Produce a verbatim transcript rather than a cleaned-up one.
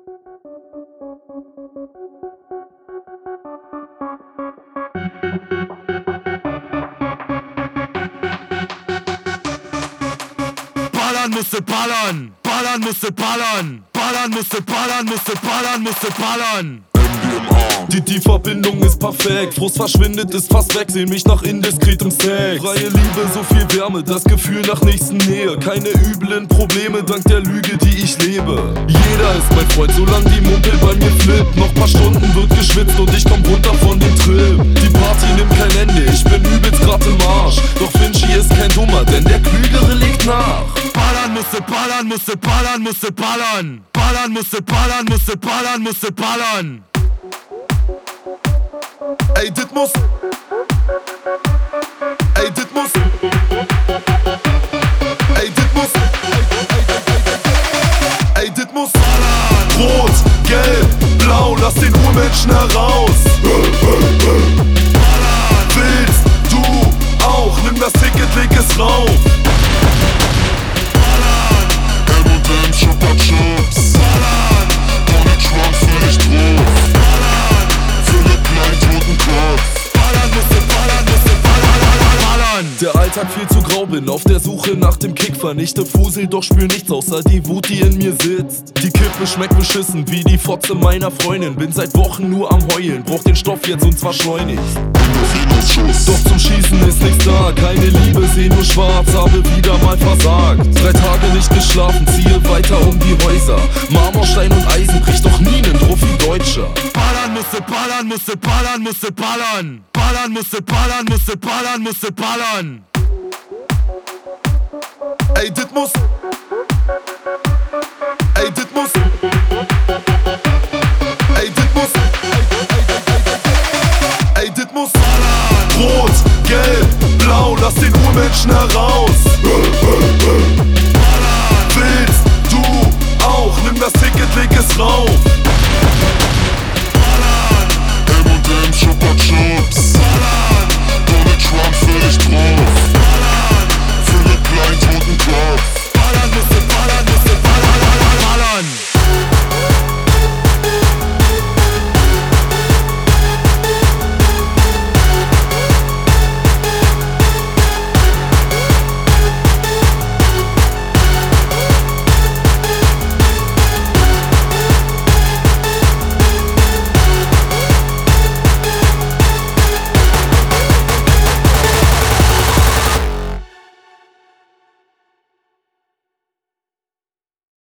Ballern musste ballern, ballern musste ballern, ballern musste ballern, musste ballern, musste ballern. Die, die Verbindung ist perfekt, Frust verschwindet, ist fast weg, seh mich nach indiskretem Sex. Freie Liebe, so viel Wärme, das Gefühl nach nächsten Nähe. Keine üblen Probleme, dank der Lüge, die ich lebe. Jeder ist mein Freund, solange die Mumpel bei mir flippt. Noch paar Stunden wird geschwitzt und ich komm runter von dem Trip. Die Party nimmt kein Ende, ich bin übelst grad im Arsch. Doch Vinci ist kein Dummer, denn der Klügere legt nach. Ballern musste ballern, musste ballern, musste ballern. Ballern musste ballern, musste ballern, musste ballern. Ey, dit muss. Ey, dit muss. Ey, dit muss. Ey, dit muss. Rot, gelb, blau, lass den Urmenschen heraus. Willst du auch? Nimm das Ticket, leg es rauf. M und M, Chupa Chups. Ohne Schwank völlig drauf. Der Alltag viel zu grau, bin auf der Suche nach dem Kick. Vernichte Fusel, doch spür nichts außer die Wut, die in mir sitzt. Die Kippe schmeckt beschissen wie die Fotze meiner Freundin. Bin seit Wochen nur am Heulen, brauch den Stoff jetzt und zwar schleunigst. Doch zum Schießen ist nichts da, keine Liebe, seh nur schwarz, habe wieder mal versagt. Drei Tage nicht geschlafen, ziehe weiter um die Häuser. Marmorstein und Eisen bricht doch nie nen Druff wie Deutscher. Ballern musste ballern, musste ballern, musste ballern. Ballern musste ballern, musste ballern, musste ballern. Ey, dit muss.